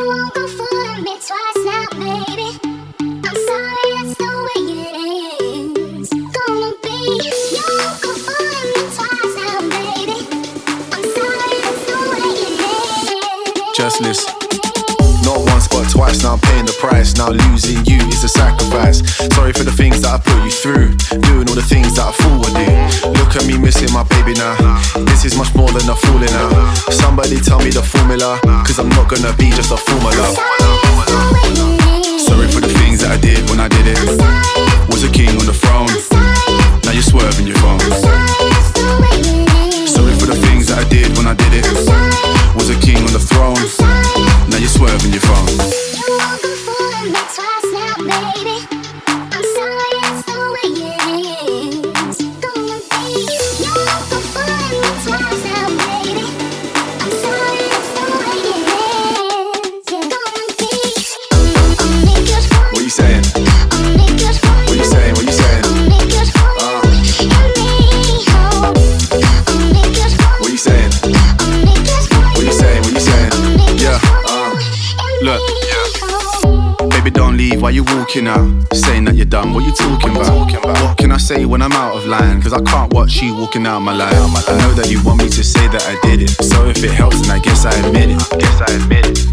won't go fooling me twice now, baby. I'm sorry, that's the way it is. Gonna be. You won't go fooling me twice now, baby. I'm sorry, that's the way it is. Just listen. Not once but twice, now I'm paying the price. Now losing you is a sacrifice. Sorry for the things that I put you through, doing all the things that I thought would do. Look at me missing my baby now. This is much more than a fooling now. Somebody tell me the formula, cause I'm not gonna be just a formula. Sorry for the things that I did when I did it. Was a king on the throne, now you're swerving your phone. Sorry for the things that I did when I did it. Was a king on the throne, now you're swerving your phone. You won't go fooling me twice now, baby. I'm sorry, it's the way it is. Gonna be. You won't go fooling me twice now, baby. I'm sorry, it's the way it is. You're gonna be. Only good for What you saying? Only good for What you saying? What you saying? Only good for and me. Only good for What you saying? Only good for What you saying? What you saying? Yeah. Look. Baby, don't leave while you're walking out, saying that you're done. What you talking about? What can I say when I'm out of line? Cause I can't watch you walking out my life. I know that you want me to say that I did it, so if it helps then I guess I admit it.